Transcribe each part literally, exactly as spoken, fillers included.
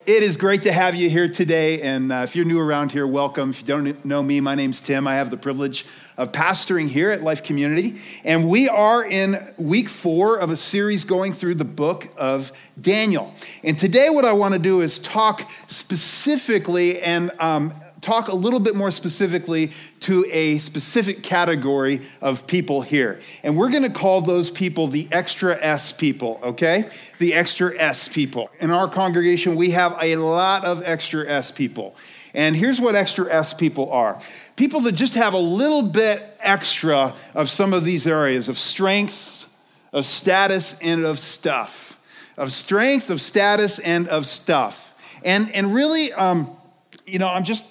it is great to have you here today. And uh, if you're new around here, welcome. If you don't know me, my name's Tim. I have the privilege of pastoring here at Life Community. And we are in week four of a series going through the book of Daniel. And today what I want to do is talk specifically and um, talk a little bit more specifically to a specific category of people here. And we're going to call those people the extra S people, okay? The extra S people. In our congregation, we have a lot of extra S people. And here's what extra S people are. People that just have a little bit extra of some of these areas of strength, of status, and of stuff. Of strength, of status, and of stuff. And, and really, um, you know, I'm just...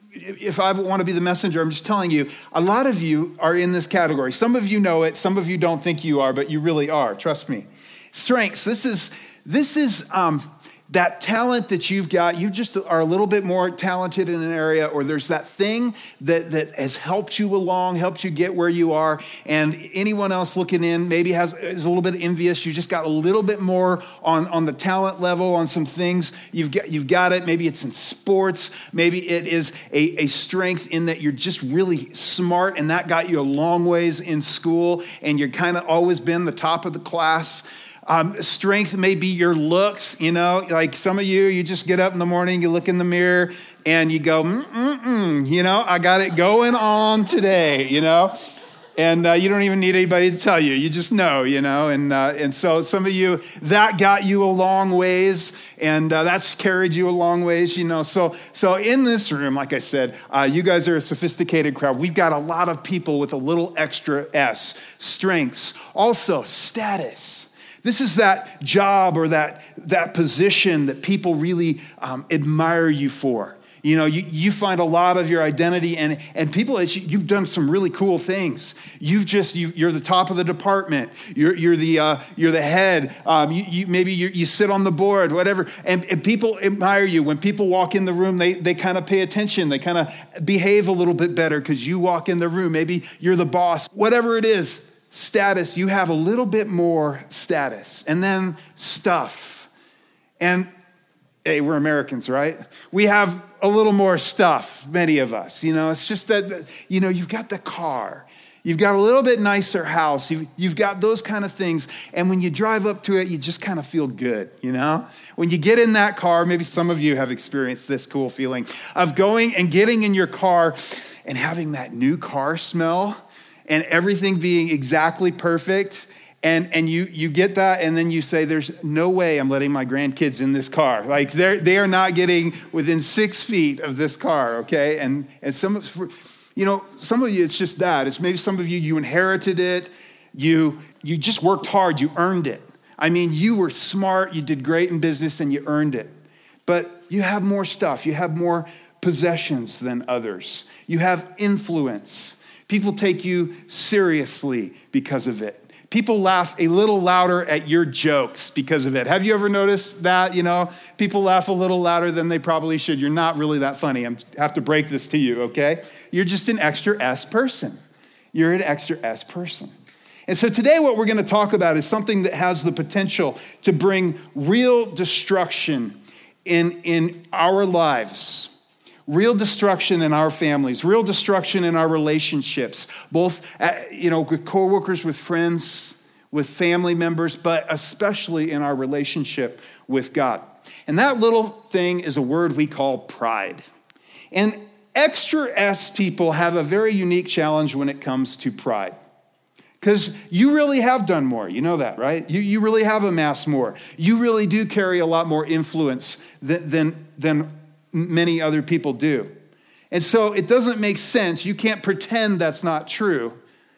If I want to be the messenger, I'm just telling you, a lot of you are in this category. Some of you know it. Some of you don't think you are, but you really are. Trust me. Strengths. This is this is um, that talent that you've got. You just are a little bit more talented in an area, or there's that thing that, that has helped you along, helped you get where you are. And anyone else looking in maybe has is a little bit envious. You just got a little bit more on, on the talent level on some things. You've got, you've got it. Maybe it's in sports. Maybe it is a, a strength in that you're just really smart, and that got you a long ways in school, and you're kind of always been the top of the class. Um, strength may be your looks, you know, like some of you, you just get up in the morning, you look in the mirror and you go, mm-mm-mm, you know, I got it going on today, you know, and uh, you don't even need anybody to tell you. You just know, you know, and uh, and so some of you, that got you a long ways, and uh, that's carried you a long ways, you know. So so in this room, like I said, uh, you guys are a sophisticated crowd. We've got a lot of people with a little extra S, strengths, also status. This is that job or that, that position that people really um, admire you for. You know, you, you find a lot of your identity, and, and people, you've done some really cool things. You've just, you, you're the top of the department. You're, you're, the, uh, you're the head. Um, you, you, maybe you, you sit on the board, whatever. And, and people admire you. When people walk in the room, they, they kind of pay attention. They kind of behave a little bit better because you walk in the room. Maybe you're the boss, whatever it is. Status, you have a little bit more status. And then stuff. And hey, we're Americans, right? We have a little more stuff, many of us. You know, it's just that, you know, you've got the car. You've got a little bit nicer house. You've, you've got those kind of things. And when you drive up to it, you just kind of feel good, you know? When you get in that car, maybe some of you have experienced this cool feeling of going and getting in your car and having that new car smell, and everything being exactly perfect, and and you you get that, and then you say, there's no way I'm letting my grandkids in this car. Like, they're, they are not getting within six feet of this car, okay? And and some, you know, some of you, it's just that. It's maybe some of you, you inherited it. You, you just worked hard. You earned it. I mean, you were smart. You did great in business, and you earned it. But you have more stuff. You have more possessions than others. You have influence. People take you seriously because of it. People laugh a little louder at your jokes because of it. Have you ever noticed that? You know, people laugh a little louder than they probably should. You're not really that funny. I have to break this to you, okay? You're just an extra S person. You're an extra S person. And so today what we're going to talk about is something that has the potential to bring real destruction in, in our lives. Real destruction in our families, real destruction in our relationships, both, you know, with coworkers, with friends, with family members, but especially in our relationship with God. And that little thing is a word we call pride. And extra S people have a very unique challenge when it comes to pride. Because you really have done more. You know that, right? You, you really have amassed more. You really do carry a lot more influence than, than, than many other people do. And so it doesn't make sense. You can't pretend that's not true.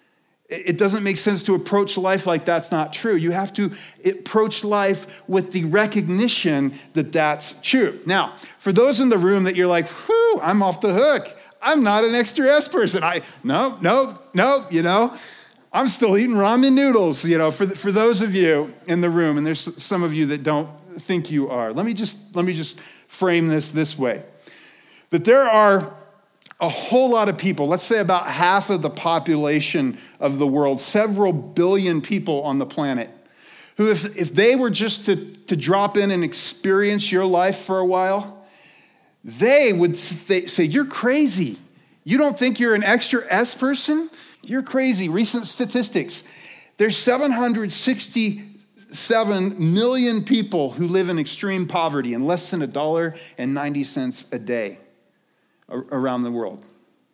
It doesn't make sense to approach life like that's not true. You have to approach life with the recognition that that's true. Now, for those in the room that you're like, whew, I'm off the hook. I'm not an extra S person. I, no, no, no, you know, I'm still eating ramen noodles, you know, for, for those of you in the room, and there's some of you that don't think you are. Let me just, let me just frame this this way, that there are a whole lot of people, let's say about half of the population of the world, several billion people on the planet, who if, if they were just to, to drop in and experience your life for a while, they would say, you're crazy. You don't think you're an extra S person? You're crazy. Recent statistics. There's seven hundred sixty-seven million people who live in extreme poverty and less than a dollar and ninety cents a day around the world.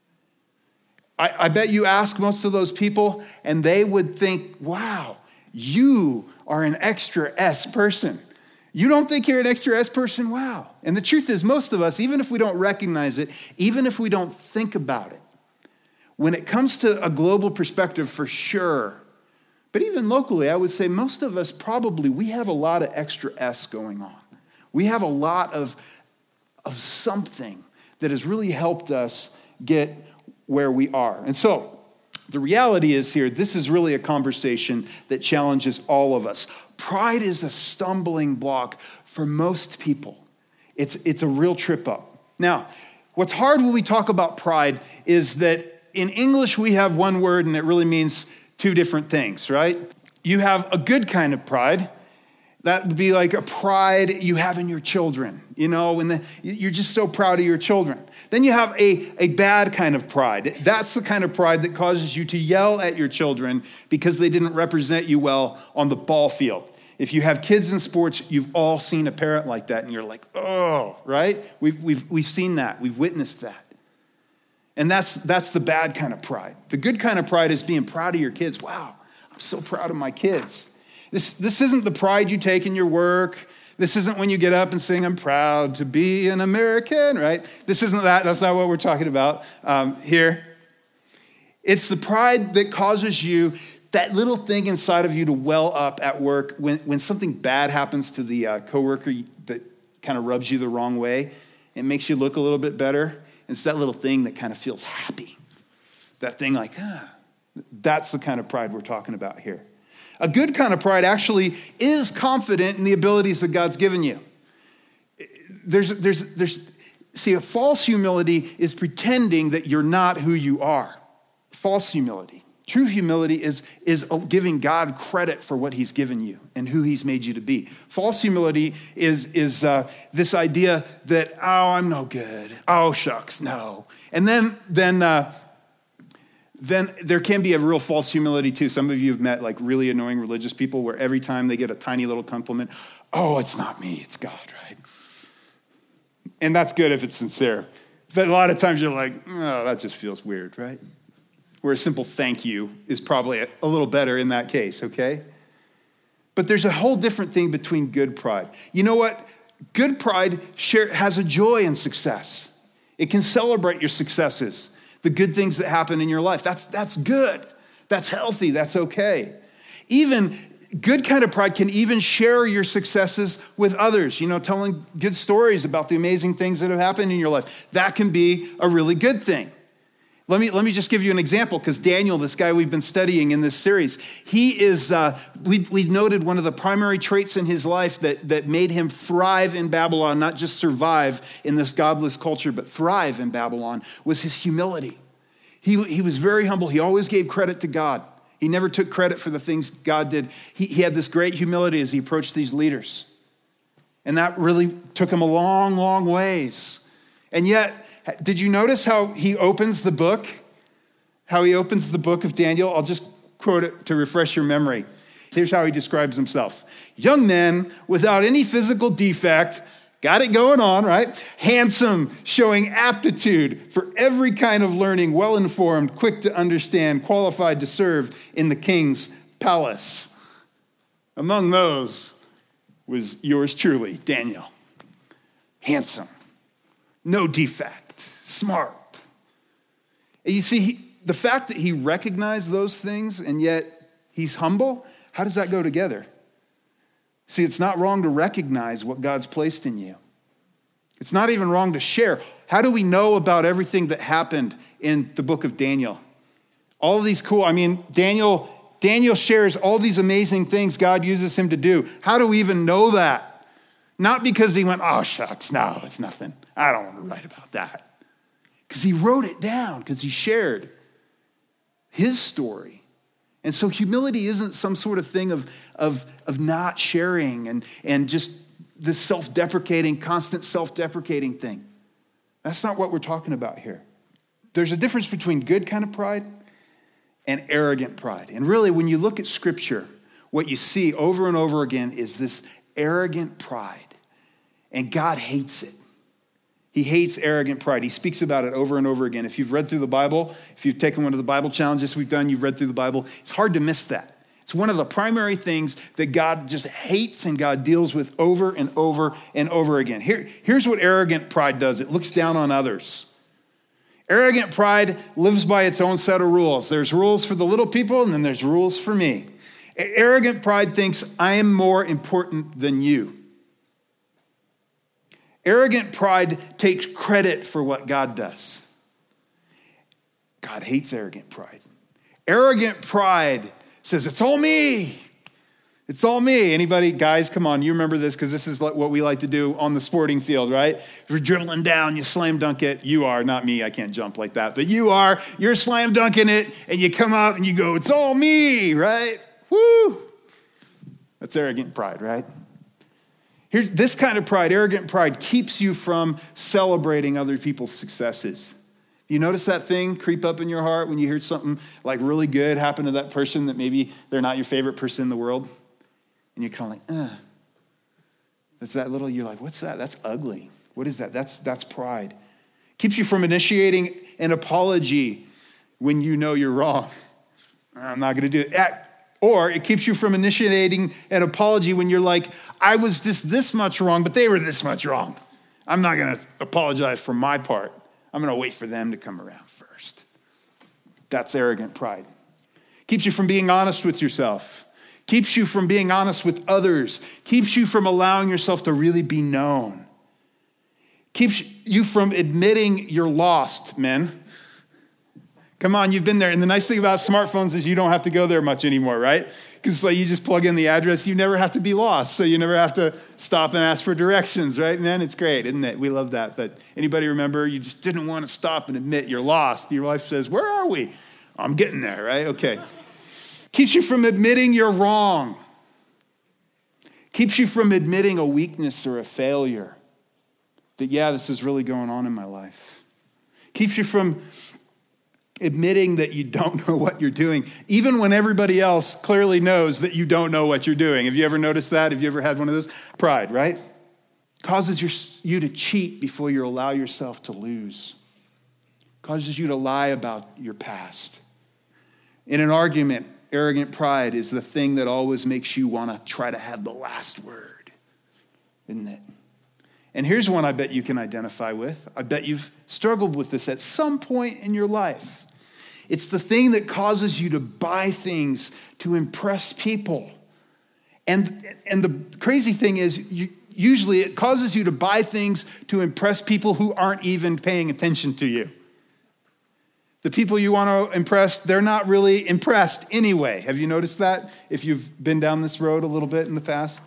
I, I bet you ask most of those people and they would think, wow, you are an extra S person. You don't think you're an extra S person? Wow. And the truth is, most of us, even if we don't recognize it, even if we don't think about it, when it comes to a global perspective, for sure, but even locally, I would say most of us probably, we have a lot of extra S going on. We have a lot of, of something that has really helped us get where we are. And so, the reality is here, this is really a conversation that challenges all of us. Pride is a stumbling block for most people. It's, it's a real trip up. Now, what's hard when we talk about pride is that in English we have one word and it really means two different things, right? You have a good kind of pride. That would be like a pride you have in your children, you know, when the, you're just so proud of your children. Then you have a, a bad kind of pride. That's the kind of pride that causes you to yell at your children because they didn't represent you well on the ball field. If you have kids in sports, you've all seen a parent like that, and you're like, oh, right? We've, we've, we've seen that. We've witnessed that. And that's, that's the bad kind of pride. The good kind of pride is being proud of your kids. Wow, I'm so proud of my kids. This, this isn't the pride you take in your work. This isn't when you get up and sing, I'm proud to be an American, right? This isn't that. That's not what we're talking about um, here. It's the pride that causes you, that little thing inside of you to well up at work when, when something bad happens to the uh, coworker that kind of rubs you the wrong way. It makes you look a little bit better. It's that little thing that kind of feels happy. That thing like, ah, that's the kind of pride we're talking about here. A good kind of pride actually is confident in the abilities that God's given you. There's, there's, there's, see, a false humility is pretending that you're not who you are. False humility. True humility is, is giving God credit for what he's given you and who he's made you to be. False humility is, is uh, this idea that, oh, I'm no good. Oh, shucks, no. And then, then, uh, Then there can be a real false humility too. Some of you have met like really annoying religious people where every time they get a tiny little compliment, oh, it's not me, it's God, right? And that's good if it's sincere. But a lot of times you're like, oh, that just feels weird, right? Where a simple thank you is probably a little better in that case, okay? But there's a whole different thing between good pride. You know what? Good pride share, has a joy in success. It can celebrate your successes. The good things that happen in your life. That's, that's good. That's healthy. That's okay. Even good kind of pride can even share your successes with others. You know, telling good stories about the amazing things that have happened in your life. That can be a really good thing. Let me, let me just give you an example, because Daniel, this guy we've been studying in this series, he is, uh, we've, we've noted one of the primary traits in his life that, that made him thrive in Babylon, not just survive in this godless culture, but thrive in Babylon, was his humility. He, he was very humble. He always gave credit to God. He never took credit for the things God did. He, he had this great humility as he approached these leaders. And that really took him a long, long ways. And yet, did you notice how he opens the book? How he opens the book of Daniel? I'll just quote it to refresh your memory. Here's how he describes himself. Young men without any physical defect, got it going on, right? Handsome, showing aptitude for every kind of learning, well-informed, quick to understand, qualified to serve in the king's palace. Among those was yours truly, Daniel. Handsome, no defect, smart. And you see, he, the fact that he recognized those things and yet he's humble, how does that go together? See, it's not wrong to recognize what God's placed in you. It's not even wrong to share. How do we know about everything that happened in the book of Daniel? All of these cool, I mean, Daniel, Daniel shares all these amazing things God uses him to do. How do we even know that? Not because he went, oh, shucks, no, it's nothing. I don't want to write about that. Because he wrote it down, because he shared his story And so humility isn't some sort of thing of, of, of not sharing and, and just this self-deprecating, constant self-deprecating thing. That's not what we're talking about here. There's a difference between good kind of pride and arrogant pride. And really, when you look at Scripture, what you see over and over again is this arrogant pride. And God hates it. He hates arrogant pride. He speaks about it over and over again. If you've read through the Bible, if you've taken one of the Bible challenges we've done, you've read through the Bible, it's hard to miss that. It's one of the primary things that God just hates and God deals with over and over and over again. Here, here's what arrogant pride does. It looks down on others. Arrogant pride lives by its own set of rules. There's rules for the little people, and then there's rules for me. Arrogant pride thinks I am more important than you. Arrogant pride takes credit for what God does. God hates arrogant pride. Arrogant pride says, it's all me. It's all me. Anybody, guys, come on, you remember this because this is what we like to do on the sporting field, right? If you're dribbling down, you slam dunk it. You are, not me, I can't jump like that, but you are. You're slam dunking it, and you come out and you go, it's all me, right? Woo! That's arrogant pride, right? Here's this kind of pride, arrogant pride, keeps you from celebrating other people's successes. You notice that thing creep up in your heart when you hear something like really good happen to that person that maybe they're not your favorite person in the world? And you're kind of like, uh. That's that little, you're like, what's that? That's ugly. What is that? That's, that's pride. Keeps you from initiating an apology when you know you're wrong. I'm not going to do it. Or it keeps you from initiating an apology when you're like, I was just this much wrong, but they were this much wrong. I'm not going to apologize for my part. I'm going to wait for them to come around first. That's arrogant pride. Keeps you from being honest with yourself. Keeps you from being honest with others. Keeps you from allowing yourself to really be known. Keeps you from admitting you're lost, men. Come on, you've been there. And the nice thing about smartphones is you don't have to go there much anymore, right? Because like you just plug in the address, you never have to be lost. So you never have to stop and ask for directions, right, man? It's great, isn't it? We love that. But anybody remember you just didn't want to stop and admit you're lost? Your wife says, where are we? I'm getting there, right? Okay. Keeps you from admitting you're wrong. Keeps you from admitting a weakness or a failure. That, yeah, this is really going on in my life. Keeps you from admitting that you don't know what you're doing, even when everybody else clearly knows that you don't know what you're doing. Have you ever noticed that? Have you ever had one of those? Pride, right? Causes your, you to cheat before you allow yourself to lose. Causes you to lie about your past. In an argument, arrogant pride is the thing that always makes you want to try to have the last word, isn't it? And here's one I bet you can identify with. I bet you've struggled with this at some point in your life. It's the thing that causes you to buy things to impress people. And, and the crazy thing is, you, usually it causes you to buy things to impress people who aren't even paying attention to you. The people you want to impress, they're not really impressed anyway. Have you noticed that? If you've been down this road a little bit in the past.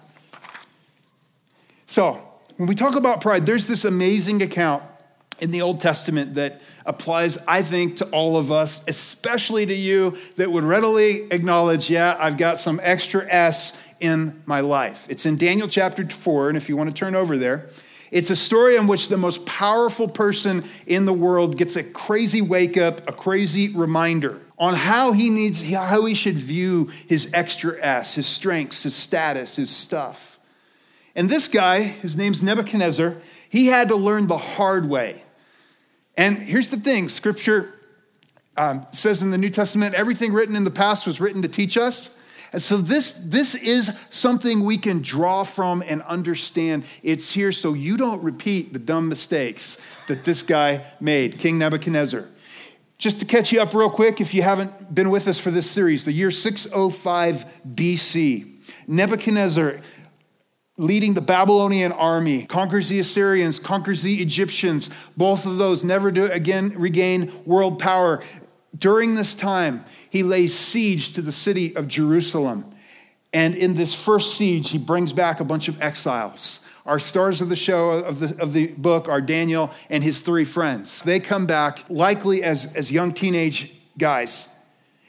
So, when we talk about pride, there's this amazing account in the Old Testament that applies, I think, to all of us, especially to you that would readily acknowledge, yeah, I've got some extra S in my life. It's in Daniel chapter four, and if you want to turn over there, it's a story in which the most powerful person in the world gets a crazy wake up, a crazy reminder on how he needs, how he should view his extra S, his strengths, his status, his stuff. And this guy, his name's Nebuchadnezzar, he had to learn the hard way. And here's the thing, Scripture um, says in the New Testament, everything written in the past was written to teach us. And so this, this is something we can draw from and understand. It's here so you don't repeat the dumb mistakes that this guy made, King Nebuchadnezzar. Just to catch you up real quick, if you haven't been with us for this series, the year six oh five B C, Nebuchadnezzar, leading the Babylonian army, conquers the Assyrians, conquers the Egyptians. Both of those never do again regain world power. During this time, he lays siege to the city of Jerusalem. And in this first siege, he brings back a bunch of exiles. Our stars of the show, of the, of the book, are Daniel and his three friends. They come back, likely as, as young teenage guys.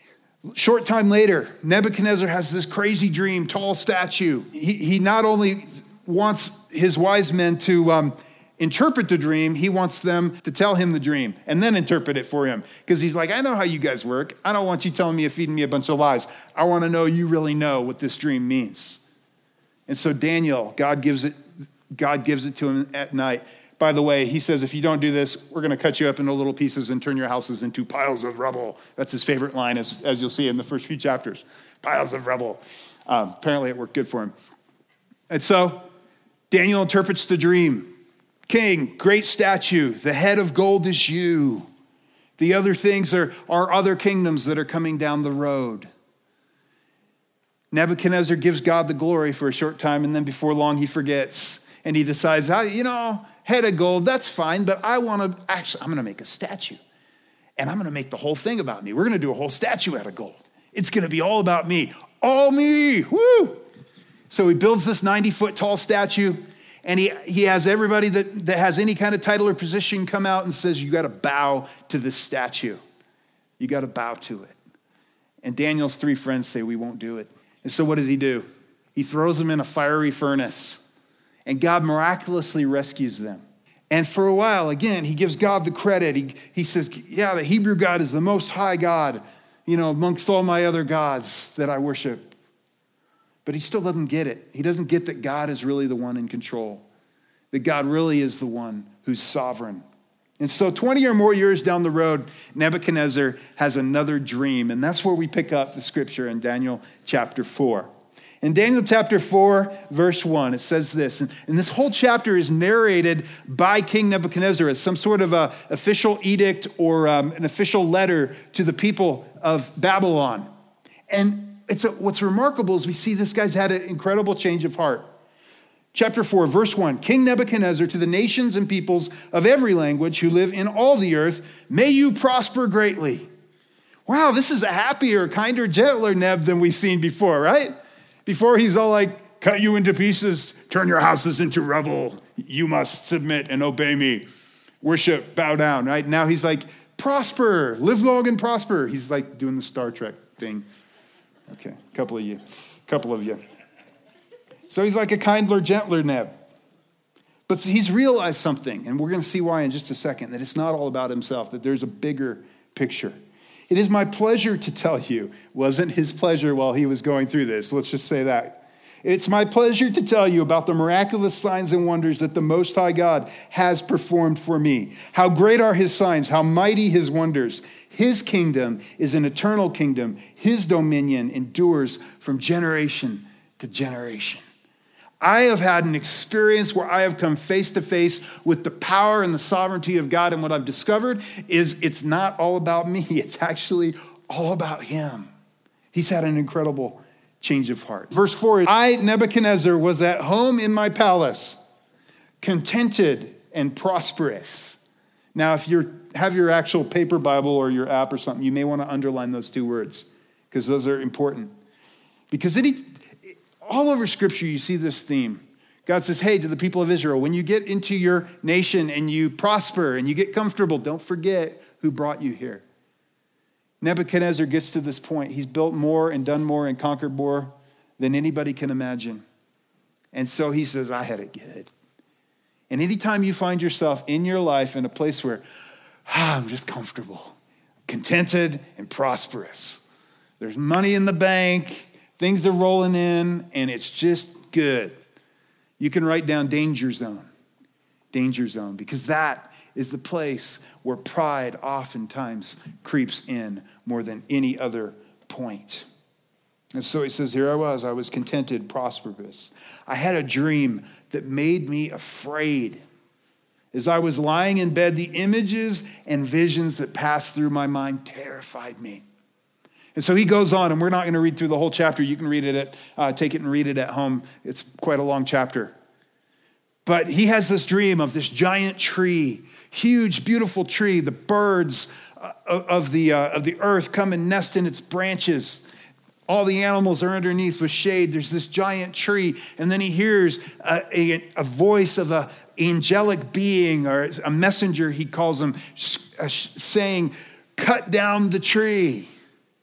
Short time later, Nebuchadnezzar has this crazy dream, tall statue. He, he not only wants his wise men to um, interpret the dream, he wants them to tell him the dream and then interpret it for him. Because he's like, I know how you guys work. I don't want you telling me and feeding me a bunch of lies. I want to know you really know what this dream means. And so Daniel, God gives it, God gives it to him at night. By the way, he says, if you don't do this, we're going to cut you up into little pieces and turn your houses into piles of rubble. That's his favorite line, as, as you'll see in the first few chapters. Piles of rubble. Um, apparently it worked good for him. And so Daniel interprets the dream. King, great statue, the head of gold is you. The other things are, are other kingdoms that are coming down the road. Nebuchadnezzar gives God the glory for a short time, and then before long he forgets. And he decides, you know, head of gold, that's fine, but I want to, actually, I'm going to make a statue. And I'm going to make the whole thing about me. We're going to do a whole statue out of gold. It's going to be all about me. All me, woo! So he builds this ninety-foot tall statue, and he, he has everybody that, that has any kind of title or position come out and says, you got to bow to this statue. You got to bow to it. And Daniel's three friends say, we won't do it. And so what does he do? He throws them in a fiery furnace. And God miraculously rescues them. And for a while, again, he gives God the credit. He, he says, yeah, the Hebrew God is the most high God, you know, amongst all my other gods that I worship. But he still doesn't get it. He doesn't get that God is really the one in control, that God really is the one who's sovereign. And so twenty or more years down the road, Nebuchadnezzar has another dream. And that's where we pick up the scripture in Daniel chapter four. In Daniel chapter four, verse one, it says this, and, and this whole chapter is narrated by King Nebuchadnezzar as some sort of a official edict or um, an official letter to the people of Babylon. And it's a, what's remarkable is we see this guy's had an incredible change of heart. Chapter four, verse one, King Nebuchadnezzar, to the nations and peoples of every language who live in all the earth, may you prosper greatly. Wow, this is a happier, kinder, gentler Neb than we've seen before, right? Before he's all like, cut you into pieces, turn your houses into rubble. You must submit and obey me. Worship, bow down, right? Now he's like, prosper, live long and prosper. He's like doing the Star Trek thing. Okay, a couple of you, a couple of you. So he's like a kindler, gentler Neb. But he's realized something, and we're going to see why in just a second, that it's not all about himself, that there's a bigger picture. It is my pleasure to tell you, wasn't his pleasure while he was going through this. Let's just say that. It's my pleasure to tell you about the miraculous signs and wonders that the Most High God has performed for me. How great are his signs, how mighty his wonders. His kingdom is an eternal kingdom. His dominion endures from generation to generation. I have had an experience where I have come face to face with the power and the sovereignty of God. And what I've discovered is it's not all about me. It's actually all about him. He's had an incredible change of heart. Verse four is, I, Nebuchadnezzar, was at home in my palace, contented and prosperous. Now, if you have your actual paper Bible or your app or something, you may want to underline those two words because those are important. Because it, all over Scripture, you see this theme. God says, hey, to the people of Israel, when you get into your nation and you prosper and you get comfortable, don't forget who brought you here. Nebuchadnezzar gets to this point. He's built more and done more and conquered more than anybody can imagine. And so he says, I had it good. And anytime you find yourself in your life in a place where ah, I'm just comfortable, contented and prosperous, there's money in the bank, things are rolling in, and it's just good. You can write down danger zone, danger zone, because that is the place where pride oftentimes creeps in more than any other point. And so he says, here I was, I was contented, prosperous. I had a dream that made me afraid. As I was lying in bed, the images and visions that passed through my mind terrified me. And so he goes on, and we're not going to read through the whole chapter. You can read it at, uh, take it and read it at home. It's quite a long chapter. But he has this dream of this giant tree, huge, beautiful tree. The birds uh, of the uh, of the earth come and nest in its branches. All the animals are underneath with shade. There's this giant tree. And then he hears a, a, a voice of an angelic being, or a messenger, he calls him, saying, cut down the tree.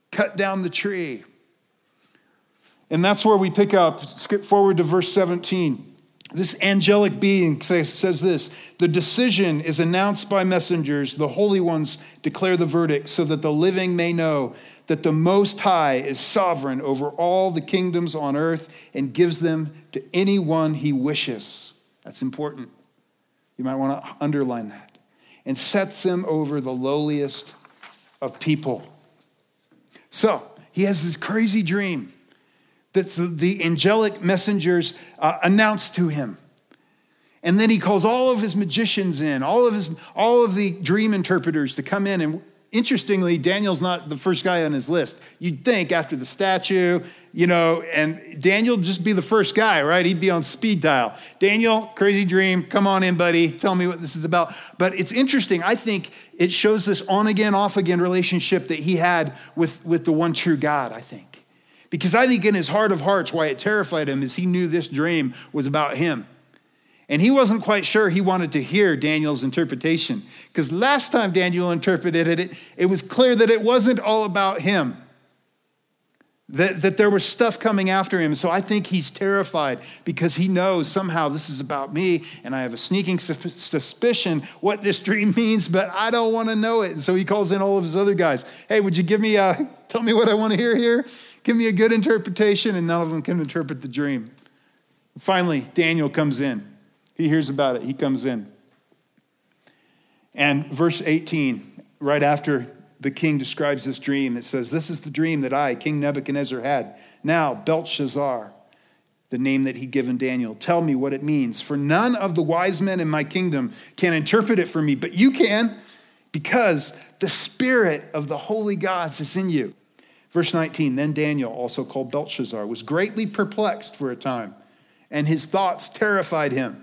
cut down the tree. And that's where we pick up, skip forward to verse seventeen. This angelic being says this: the decision is announced by messengers. The holy ones declare the verdict so that the living may know that the Most High is sovereign over all the kingdoms on earth and gives them to anyone he wishes. That's important. You might want to underline that. And sets them over the lowliest of people. So he has this crazy dream that the angelic messengers uh, announced to him. And then he calls all of his magicians in, all of his, all of the dream interpreters to come in. And interestingly, Daniel's not the first guy on his list. You'd think after the statue, you know, and Daniel would just be the first guy, right? He'd be on speed dial. Daniel, crazy dream. Come on in, buddy. Tell me what this is about. But it's interesting. I think it shows this on again, off again relationship that he had with, with the one true God, I think. Because I think in his heart of hearts, why it terrified him is he knew this dream was about him. And he wasn't quite sure he wanted to hear Daniel's interpretation. Because last time Daniel interpreted it, it was clear that it wasn't all about him. That, that there was stuff coming after him. So I think he's terrified because he knows somehow this is about me. And I have a sneaking suspicion what this dream means, but I don't want to know it. And so he calls in all of his other guys. Hey, would you give me a, tell me what I want to hear here? Give me a good interpretation. And none of them can interpret the dream. Finally, Daniel comes in. He hears about it. He comes in. And verse eighteen, right after the king describes this dream, it says, this is the dream that I, King Nebuchadnezzar, had. Now, Belshazzar, the name that he'd given Daniel, tell me what it means. For none of the wise men in my kingdom can interpret it for me, but you can, because the spirit of the holy gods is in you. Verse nineteen, then Daniel, also called Belshazzar, was greatly perplexed for a time, and his thoughts terrified him.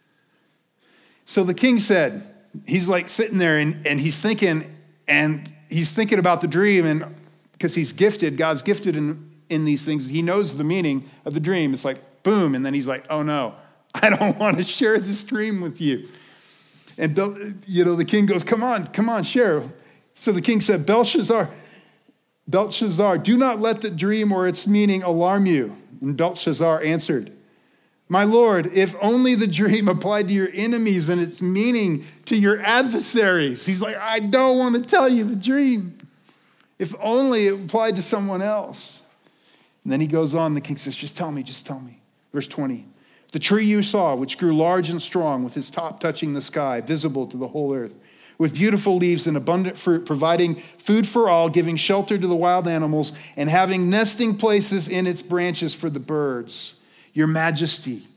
So the king said, he's like sitting there and, and he's thinking, and he's thinking about the dream, and because he's gifted, God's gifted in, in these things. He knows the meaning of the dream. It's like, boom. And then he's like, oh no, I don't want to share this dream with you. And, you know, the king goes, come on, come on, share. So the king said, Belshazzar, Belshazzar, do not let the dream or its meaning alarm you. And Belshazzar answered, my Lord, if only the dream applied to your enemies and its meaning to your adversaries. He's like, I don't want to tell you the dream. If only it applied to someone else. And then he goes on, the king says, just tell me, just tell me. Verse twenty, the tree you saw, which grew large and strong, with its top touching the sky, visible to the whole earth, with beautiful leaves and abundant fruit, providing food for all, giving shelter to the wild animals, and having nesting places in its branches for the birds. Your majesty,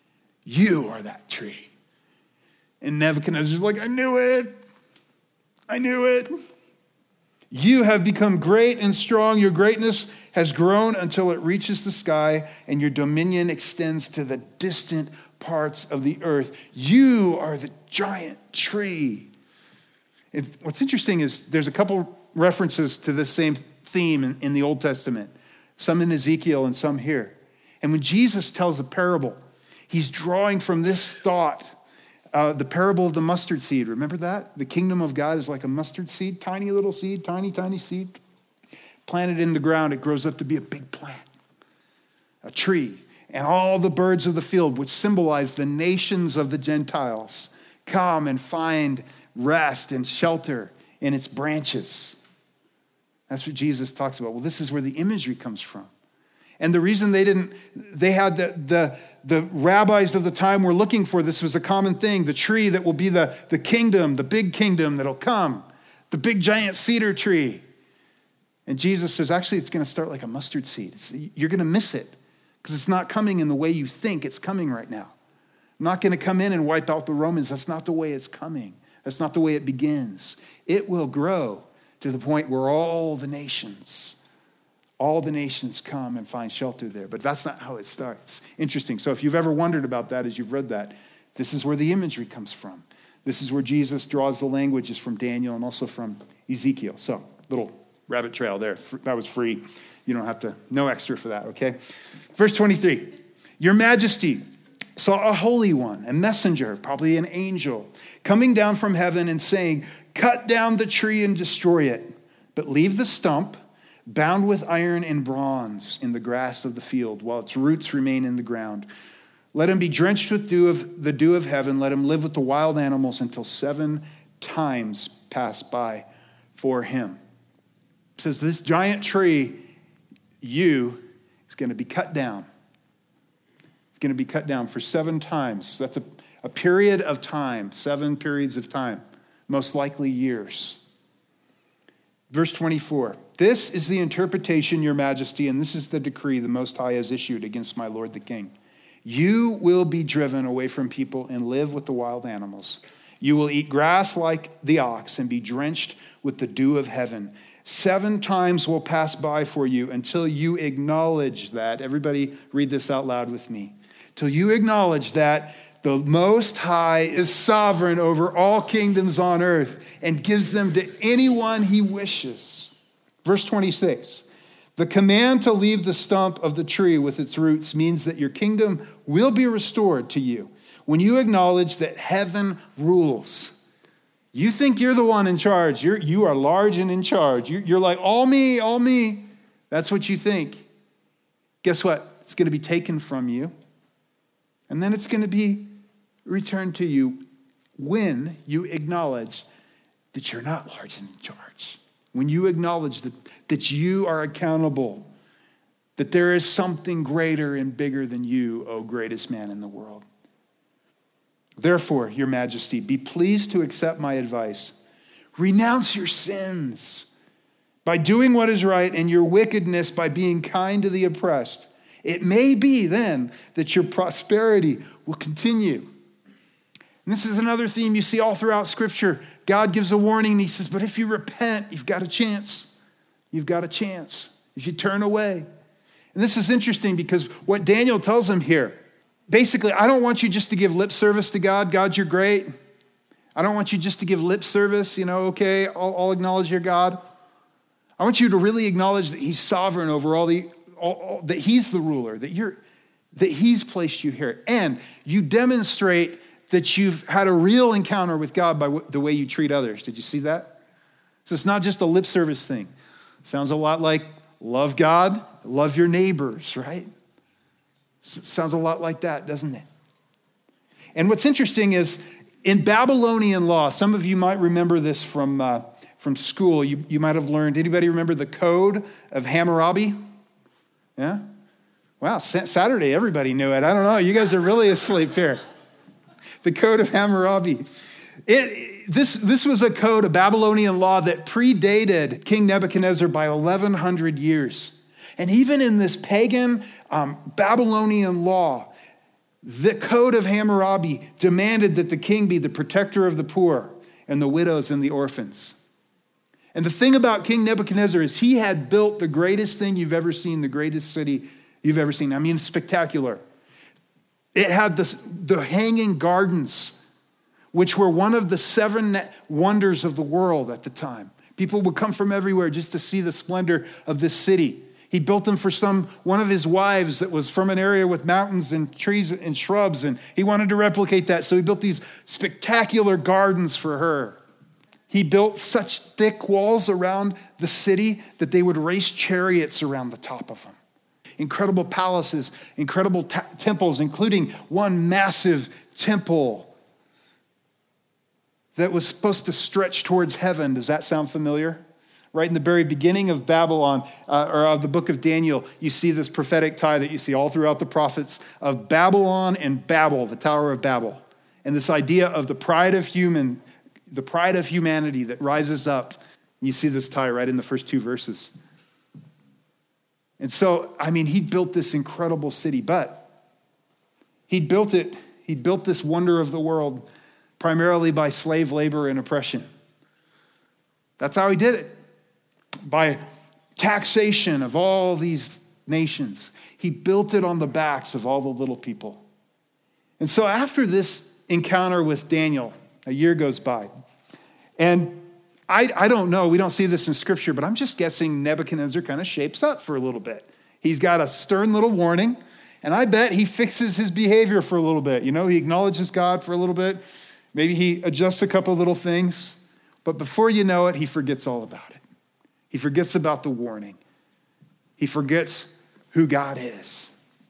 you are that tree. And Nebuchadnezzar's like, I knew it. I knew it. You have become great and strong. Your greatness has grown until it reaches the sky, and your dominion extends to the distant parts of the earth. You are the giant tree. It, what's interesting is there's a couple references to this same theme in, in the Old Testament, some in Ezekiel and some here. And when Jesus tells a parable, he's drawing from this thought, uh, the parable of the mustard seed. Remember that? The kingdom of God is like a mustard seed, tiny little seed, tiny, tiny seed. Planted in the ground, it grows up to be a big plant, a tree. And all the birds of the field, which symbolize the nations of the Gentiles, come and find rest and shelter in its branches. That's what Jesus talks about. Well, this is where the imagery comes from. And the reason they didn't, they had the, the, the rabbis of the time were looking for, this was a common thing, the tree that will be the, the kingdom, the big kingdom that'll come, the big giant cedar tree. And Jesus says, actually, it's going to start like a mustard seed. It's, you're going to miss it because it's not coming in the way you think it's coming right now. I'm not going to come in and wipe out the Romans. That's not the way it's coming. That's not the way it begins. It will grow to the point where all the nations All the nations come and find shelter there. But that's not how it starts. Interesting. So if you've ever wondered about that as you've read that, this is where the imagery comes from. This is where Jesus draws the languages from Daniel and also from Ezekiel. So little rabbit trail there. That was free. You don't have to, no extra for that, okay? Verse twenty-three, your majesty saw a holy one, a messenger, probably an angel, coming down from heaven and saying, cut down the tree and destroy it, but leave the stump, bound with iron and bronze in the grass of the field, while its roots remain in the ground. Let him be drenched with dew of the dew of heaven. Let him live with the wild animals until seven times pass by for him. It says this giant tree, you, is going to be cut down. It's going to be cut down for seven times. That's a, a period of time, seven periods of time, most likely years. Verse twenty-four, this is the interpretation, your majesty, and this is the decree the Most High has issued against my lord the king. You will be driven away from people and live with the wild animals. You will eat grass like the ox and be drenched with the dew of heaven. Seven times will pass by for you until you acknowledge that. Everybody read this out loud with me. Till you acknowledge that the Most High is sovereign over all kingdoms on earth and gives them to anyone he wishes. Verse twenty-six. The command to leave the stump of the tree with its roots means that your kingdom will be restored to you when you acknowledge that heaven rules. You think you're the one in charge. You're, you are large and in charge. You're, you're like, all me, all me. That's what you think. Guess what? It's going to be taken from you. And then it's going to be returned to you when you acknowledge that you're not large and in charge. When you acknowledge that, that you are accountable, that there is something greater and bigger than you, O greatest man in the world. Therefore, your majesty, be pleased to accept my advice. Renounce your sins by doing what is right and your wickedness by being kind to the oppressed. It may be then that your prosperity will continue. And this is another theme you see all throughout Scripture. God gives a warning and he says, but if you repent, you've got a chance. You've got a chance if you turn away. And this is interesting because what Daniel tells him here, basically, I don't want you just to give lip service to God. God, you're great. I don't want you just to give lip service, you know, okay, I'll, I'll acknowledge your God. I want you to really acknowledge that he's sovereign over all the, all, all, that he's the ruler, that you're, that he's placed you here. And you demonstrate that you've had a real encounter with God by w- the way you treat others. Did you see that? So it's not just a lip service thing. Sounds a lot like love God, love your neighbors, right? Sounds a lot like that, doesn't it? And what's interesting is in Babylonian law, some of you might remember this from, uh, from school. You, you might have learned, anybody remember the Code of Hammurabi? Yeah? Wow, Saturday, everybody knew it. I don't know, you guys are really asleep here. The Code of Hammurabi. It, this, this was a code, a Babylonian law that predated King Nebuchadnezzar by eleven hundred years. And even in this pagan um, Babylonian law, the Code of Hammurabi demanded that the king be the protector of the poor and the widows and the orphans. And the thing about King Nebuchadnezzar is he had built the greatest thing you've ever seen, the greatest city you've ever seen. I mean, spectacular. It had this, the Hanging Gardens, which were one of the seven wonders of the world at the time. People would come from everywhere just to see the splendor of this city. He built them for some, one of his wives that was from an area with mountains and trees and shrubs, and he wanted to replicate that. So he built these spectacular gardens for her. He built such thick walls around the city that they would race chariots around the top of them. Incredible palaces, incredible t- temples, including one massive temple that was supposed to stretch towards heaven. Does that sound familiar? Right in the very beginning of Babylon, uh, or of the book of Daniel, you see this prophetic tie that you see all throughout the prophets of Babylon and Babel, the Tower of Babel. And this idea of the pride of human, the pride of humanity that rises up. You see this tie right in the first two verses. And so, I mean, he built this incredible city, but he built it, he built this wonder of the world primarily by slave labor and oppression. That's how he did it. By taxation of all these nations. He built it on the backs of all the little people. And so after this encounter with Daniel, a year goes by, and I, I don't know, we don't see this in Scripture, but I'm just guessing Nebuchadnezzar kind of shapes up for a little bit. He's got a stern little warning, and I bet he fixes his behavior for a little bit. You know, he acknowledges God for a little bit. Maybe he adjusts a couple little things, but before you know it, he forgets all about it. He forgets about the warning. He forgets who God is.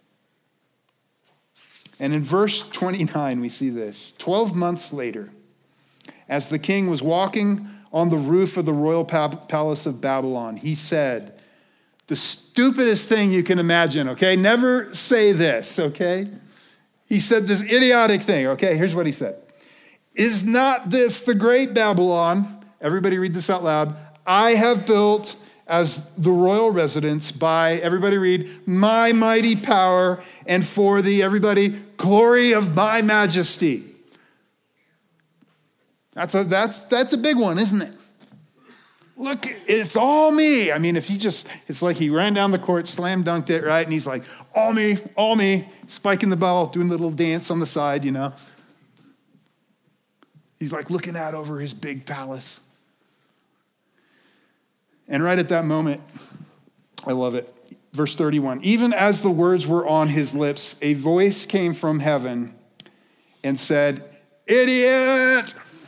And in verse twenty-nine, we see this. Twelve months later, as the king was walking on the roof of the royal palace of Babylon, he said, the stupidest thing you can imagine, okay? Never say this, okay? He said this idiotic thing, okay? Here's what he said. Is not this the great Babylon? Everybody read this out loud. I have built as the royal residence by, everybody read, my mighty power, and for the, everybody, glory of my majesty. That's a, that's, that's a big one, isn't it? Look, it's all me. I mean, if he just, it's like he ran down the court, slam dunked it, right? And he's like, all me, all me, spiking the ball, doing a little dance on the side, you know. He's like looking out over his big palace. And right at that moment, I love it. Verse thirty-one, even as the words were on his lips, a voice came from heaven and said, idiot.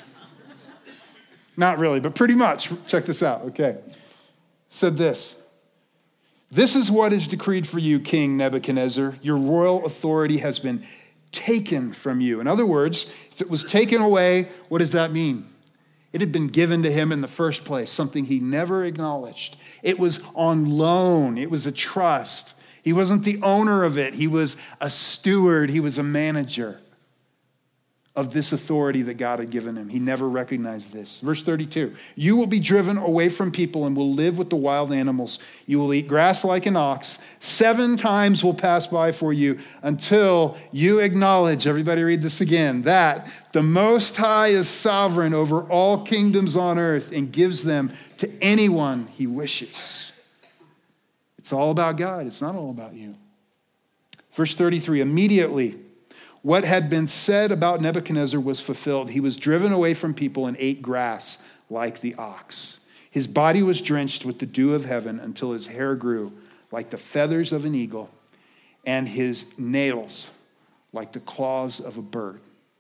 Not really, but pretty much. Check this out, okay. Said this, this is what is decreed for you, King Nebuchadnezzar. Your royal authority has been taken from you. In other words, if it was taken away, what does that mean? It had been given to him in the first place, something he never acknowledged. It was on loan. It was a trust. He wasn't the owner of it. He was a steward. He was a manager of this authority that God had given him. He never recognized this. Verse thirty-two, you will be driven away from people and will live with the wild animals. You will eat grass like an ox. Seven times will pass by for you until you acknowledge, everybody read this again, that the Most High is sovereign over all kingdoms on earth and gives them to anyone he wishes. It's all about God. It's not all about you. Verse thirty-three, immediately, what had been said about Nebuchadnezzar was fulfilled. He was driven away from people and ate grass like the ox. His body was drenched with the dew of heaven until his hair grew like the feathers of an eagle and his nails like the claws of a bird.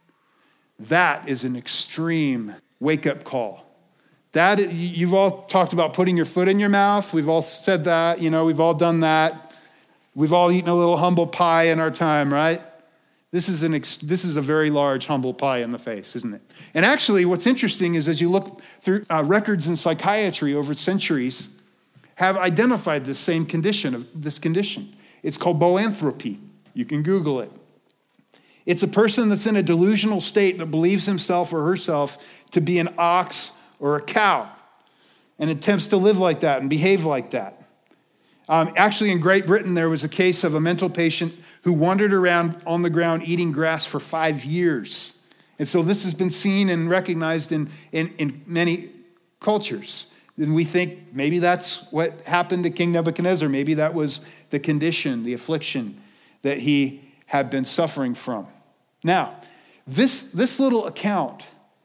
That is an extreme wake-up call. That, you've all talked about putting your foot in your mouth. We've all said that. You know, we've all done that. We've all eaten a little humble pie in our time, right? This is, an ex- this is a very large, humble pie in the face, isn't it? And actually, what's interesting is as you look through uh, records in psychiatry over centuries, have identified this same condition, of this condition. It's called boanthropy. You can Google it. It's a person that's in a delusional state that believes himself or herself to be an ox or a cow and attempts to live like that and behave like that. Um, actually, in Great Britain, there was a case of a mental patient who wandered around on the ground eating grass for five years. And so this has been seen and recognized in, in, in many cultures. And we think maybe that's what happened to King Nebuchadnezzar. Maybe that was the condition, the affliction that he had been suffering from. Now, this, this little account,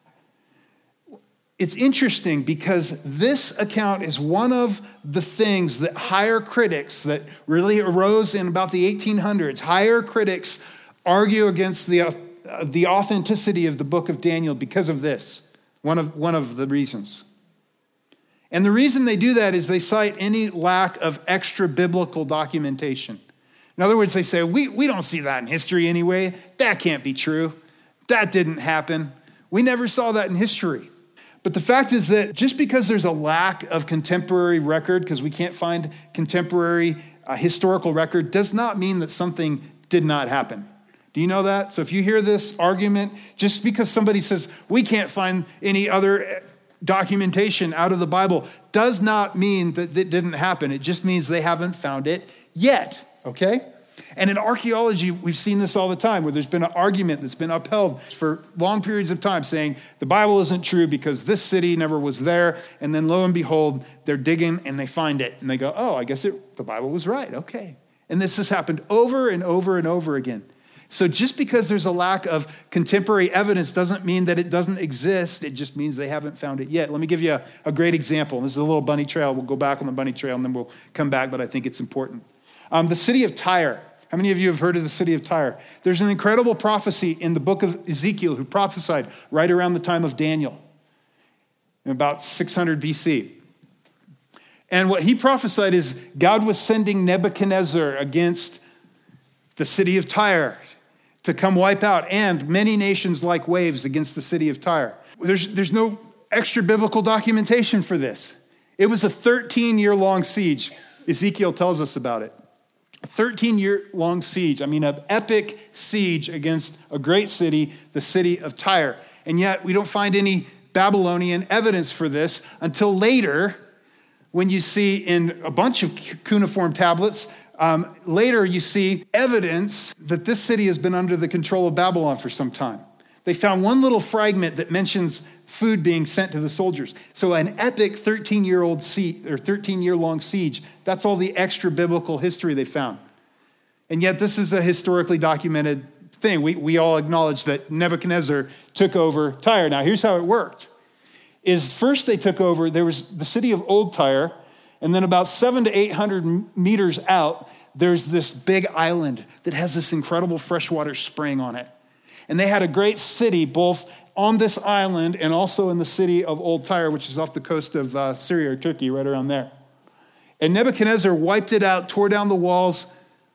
it's interesting because this account is one of the things that higher critics that really arose in about the eighteen hundreds, higher critics argue against the, uh, the authenticity of the book of Daniel because of this, one of, one of the reasons. And the reason they do that is they cite any lack of extra biblical documentation. In other words, they say, we, we don't see that in history anyway. That can't be true. That didn't happen. We never saw that in history. But the fact is that just because there's a lack of contemporary record, because we can't find contemporary uh, historical record, does not mean that something did not happen. Do you know that? So if you hear this argument, just because somebody says we can't find any other documentation out of the Bible, does not mean that it didn't happen. It just means they haven't found it yet, okay? And in archaeology, we've seen this all the time, where there's been an argument that's been upheld for long periods of time saying the Bible isn't true because this city never was there. And then lo and behold, they're digging and they find it. And they go, oh, I guess it, the Bible was right. Okay. And this has happened over and over and over again. So just because there's a lack of contemporary evidence doesn't mean that it doesn't exist. It just means they haven't found it yet. Let me give you a, a great example. This is a little bunny trail. We'll go back on the bunny trail and then we'll come back, but I think it's important. Um, the city of Tyre. How many of you have heard of the city of Tyre? There's an incredible prophecy in the book of Ezekiel who prophesied right around the time of Daniel in about six hundred B C. And what he prophesied is God was sending Nebuchadnezzar against the city of Tyre to come wipe out, and many nations like waves against the city of Tyre. There's, there's no extra biblical documentation for this. It was a thirteen-year-long siege. Ezekiel tells us about it. A thirteen-year-long siege. I mean, an epic siege against a great city, the city of Tyre. And yet, we don't find any Babylonian evidence for this until later, when you see in a bunch of cuneiform tablets, um, later you see evidence that this city has been under the control of Babylon for some time. They found one little fragment that mentions food being sent to the soldiers. So an epic thirteen-year-old siege, or thirteen-year-long siege, that's all the extra biblical history they found. And yet this is a historically documented thing. We, we all acknowledge that Nebuchadnezzar took over Tyre. Now here's how it worked. Is first they took over, there was the city of Old Tyre, and then about seven to eight hundred meters out, there's this big island that has this incredible freshwater spring on it. And they had a great city both on this island and also in the city of Old Tyre, which is off the coast of uh, Syria or Turkey, right around there. And Nebuchadnezzar wiped it out, tore down the walls,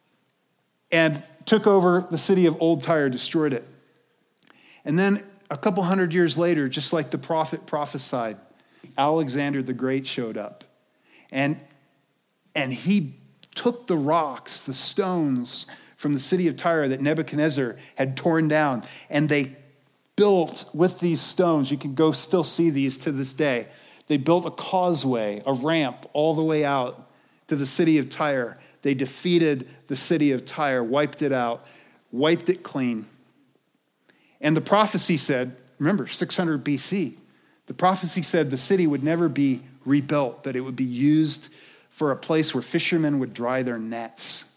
and took over the city of Old Tyre, destroyed it. And then a couple hundred years later, just like the prophet prophesied, Alexander the Great showed up. And, and he took the rocks, the stones from the city of Tyre that Nebuchadnezzar had torn down, and they built with these stones, you can go still see these to this day, they built a causeway, a ramp all the way out to the city of Tyre. They defeated the city of Tyre, wiped it out, wiped it clean. And the prophecy said, remember, six hundred B C, the prophecy said the city would never be rebuilt, but it would be used for a place where fishermen would dry their nets.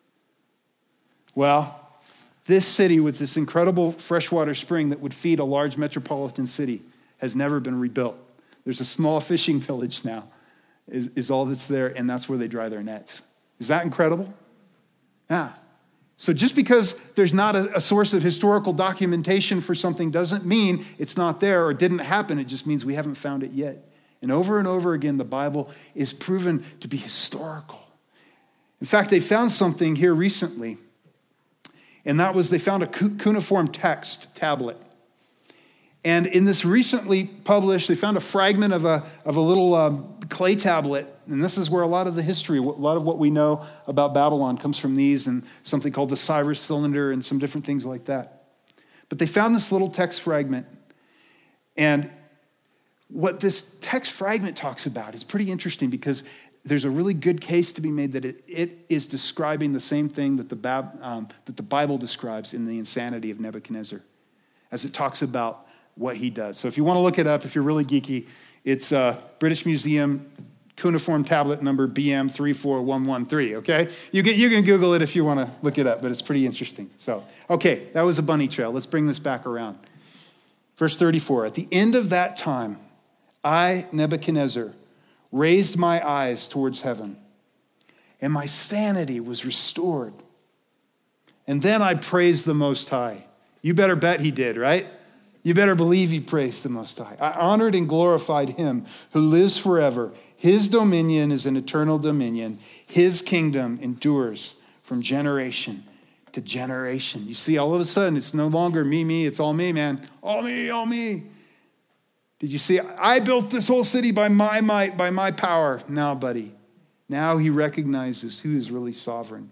Well, this city with this incredible freshwater spring that would feed a large metropolitan city has never been rebuilt. There's a small fishing village now, is, is all that's there, and that's where they dry their nets. Is that incredible? Yeah. So just because there's not a, a source of historical documentation for something doesn't mean it's not there or didn't happen. It just means we haven't found it yet. And over and over again, the Bible is proven to be historical. In fact, they found something here recently, and that was they found a cuneiform text tablet. And in this recently published, they found a fragment of a, of a little um, clay tablet. And this is where a lot of the history, a lot of what we know about Babylon comes from these and something called the Cyrus cylinder and some different things like that. But they found this little text fragment. And what this text fragment talks about is pretty interesting because there's a really good case to be made that it, it is describing the same thing that the, Bab, um, that the Bible describes in the insanity of Nebuchadnezzar as it talks about what he does. So if you want to look it up, if you're really geeky, it's uh, British Museum cuneiform tablet number B M three four one one three, okay? You can, you can Google it if you want to look it up, but it's pretty interesting. So, okay, that was a bunny trail. Let's bring this back around. Verse thirty-four, at the end of that time, I, Nebuchadnezzar, raised my eyes towards heaven, and my sanity was restored. And then I praised the Most High. You better bet he did, right? You better believe he praised the Most High. I honored and glorified him who lives forever. His dominion is an eternal dominion. His kingdom endures from generation to generation. You see, all of a sudden, it's no longer me, me, it's all me, man. All me, all me. Did you see? I built this whole city by my might, by my power. Now, buddy, now he recognizes who is really sovereign.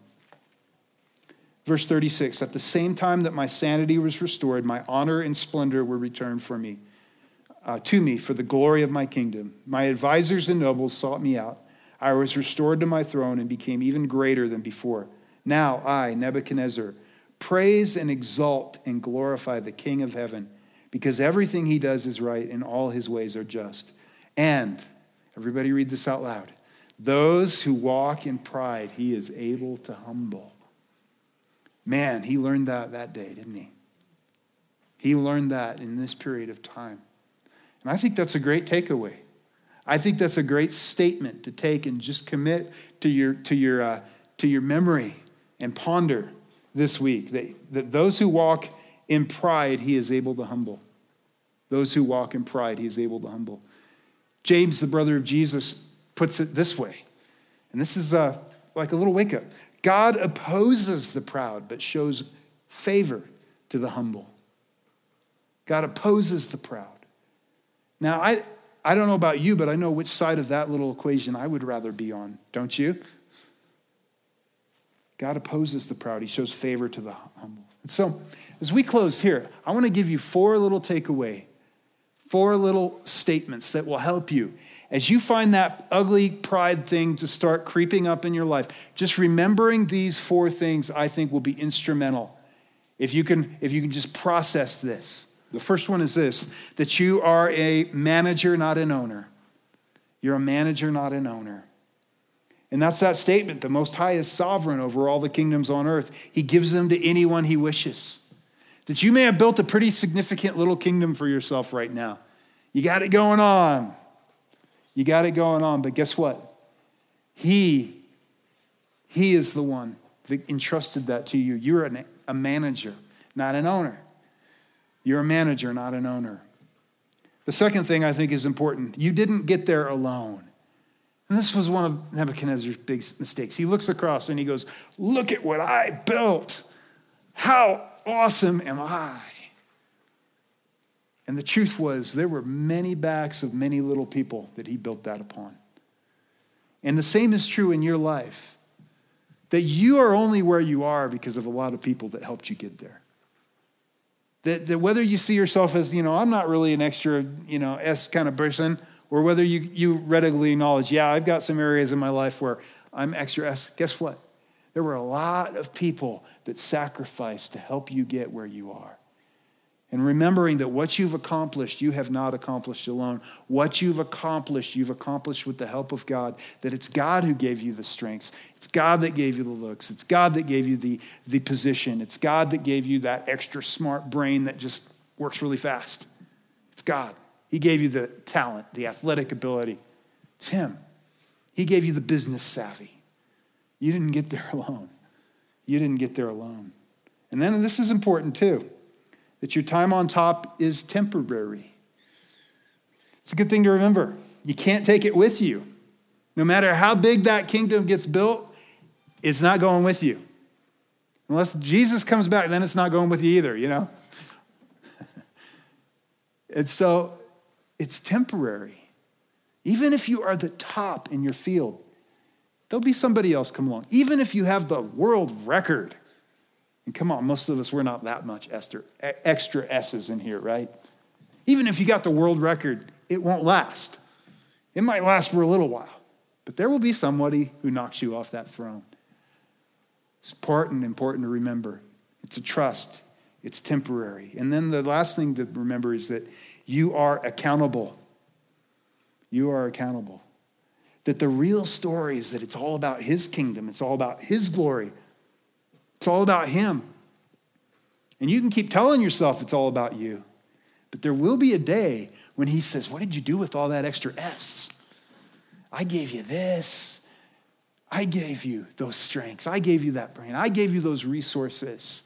Verse thirty-six, at the same time that my sanity was restored, my honor and splendor were returned for me, uh, to me for the glory of my kingdom. My advisors and nobles sought me out. I was restored to my throne and became even greater than before. Now I, Nebuchadnezzar, praise and exalt and glorify the King of heaven, because everything he does is right and all his ways are just. And, everybody read this out loud, those who walk in pride, he is able to humble. Man, he learned that that day, didn't he? He learned that in this period of time. And I think that's a great takeaway. I think that's a great statement to take and just commit to your, to your, uh, to your memory and ponder this week. That, that those who walk in pride, he is able to humble. Those who walk in pride, he is able to humble. James, the brother of Jesus, puts it this way, and this is uh, like a little wake up. God opposes the proud, but shows favor to the humble. God opposes the proud. Now, I, I don't know about you, but I know which side of that little equation I would rather be on, don't you? God opposes the proud. He shows favor to the humble. And so, as we close here, I want to give you four little takeaway, four little statements that will help you. As you find that ugly pride thing to start creeping up in your life, just remembering these four things, I think, will be instrumental. If you can, if you can just process this. The first one is this, that you are a manager, not an owner. You're a manager, not an owner. And that's that statement. The Most High is sovereign over all the kingdoms on earth. He gives them to anyone he wishes. That you may have built a pretty significant little kingdom for yourself right now. You got it going on. You got it going on, but guess what? He, he is the one that entrusted that to you. You're an, a manager, not an owner. You're a manager, not an owner. The second thing I think is important. You didn't get there alone. And this was one of Nebuchadnezzar's big mistakes. He looks across and he goes, look at what I built. How awesome am I? And the truth was, there were many backs of many little people that he built that upon. And the same is true in your life. That you are only where you are because of a lot of people that helped you get there. That, that whether you see yourself as, you know, I'm not really an extra, you know, S kind of person, or whether you, you readily acknowledge, yeah, I've got some areas in my life where I'm extra S. Guess what? There were a lot of people that sacrificed to help you get where you are. And remembering that what you've accomplished, you have not accomplished alone. What you've accomplished, you've accomplished with the help of God. That it's God who gave you the strengths. It's God that gave you the looks. It's God that gave you the, the position. It's God that gave you that extra smart brain that just works really fast. It's God. He gave you the talent, the athletic ability. It's him. He gave you the business savvy. You didn't get there alone. You didn't get there alone. And then this is important too. That your time on top is temporary. It's a good thing to remember. You can't take it with you. No matter how big that kingdom gets built, it's not going with you. Unless Jesus comes back, then it's not going with you either, you know? And so it's temporary. Even if you are the top in your field, there'll be somebody else come along. Even if you have the world record. And come on, most of us, we're not that much extra, extra S's in here, right? Even if you got the world record, it won't last. It might last for a little while, but there will be somebody who knocks you off that throne. It's important, important to remember. It's a trust. It's temporary. And then the last thing to remember is that you are accountable. You are accountable. That the real story is that it's all about his kingdom. It's all about his glory. It's all about him. And you can keep telling yourself it's all about you. But there will be a day when he says, what did you do with all that extra S? I gave you this. I gave you those strengths. I gave you that brain. I gave you those resources.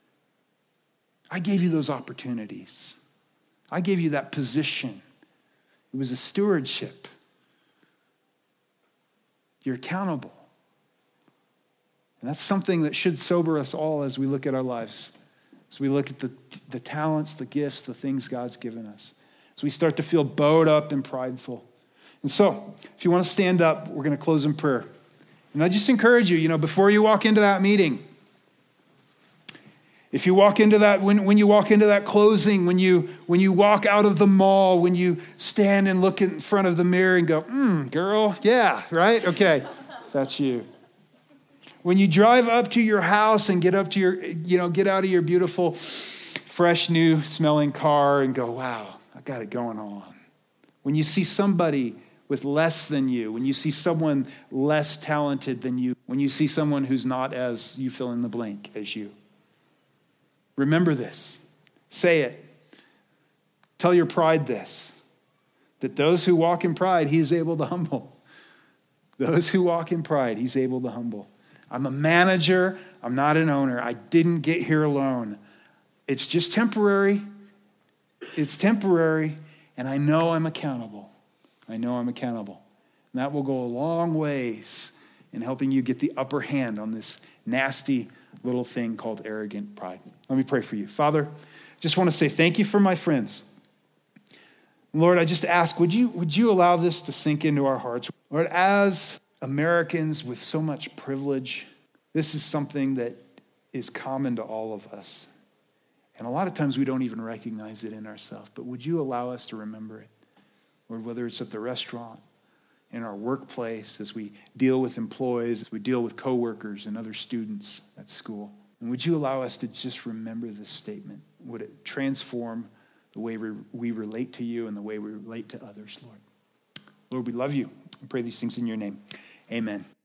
I gave you those opportunities. I gave you that position. It was a stewardship. You're accountable. And that's something that should sober us all as we look at our lives, as we look at the, the talents, the gifts, the things God's given us, as we start to feel bowed up and prideful. And so, if you want to stand up, we're going to close in prayer. And I just encourage you, you know, before you walk into that meeting, if you walk into that, when, when you walk into that closing, when you when you walk out of the mall, when you stand and look in front of the mirror and go, hmm, girl, yeah, right? Okay, that's you. When you drive up to your house and get up to your, you know, get out of your beautiful, fresh, new smelling car and go, wow, I got it going on. When you see somebody with less than you, when you see someone less talented than you, when you see someone who's not as, you fill in the blank as you. Remember this. Say it. Tell your pride this, that those who walk in pride, he is able to humble. Those who walk in pride, he's able to humble. I'm a manager. I'm not an owner. I didn't get here alone. It's just temporary. It's temporary. And I know I'm accountable. I know I'm accountable. And that will go a long ways in helping you get the upper hand on this nasty little thing called arrogant pride. Let me pray for you. Father, just want to say thank you for my friends. Lord, I just ask, would you, would you allow this to sink into our hearts? Lord, as Americans with so much privilege, this is something that is common to all of us. And a lot of times we don't even recognize it in ourselves. But would you allow us to remember it? Lord, whether it's at the restaurant, in our workplace, as we deal with employees, as we deal with coworkers and other students at school. And would you allow us to just remember this statement? Would it transform the way we, we relate to you and the way we relate to others, Lord? Lord, we love you. I pray these things in your name. Amen.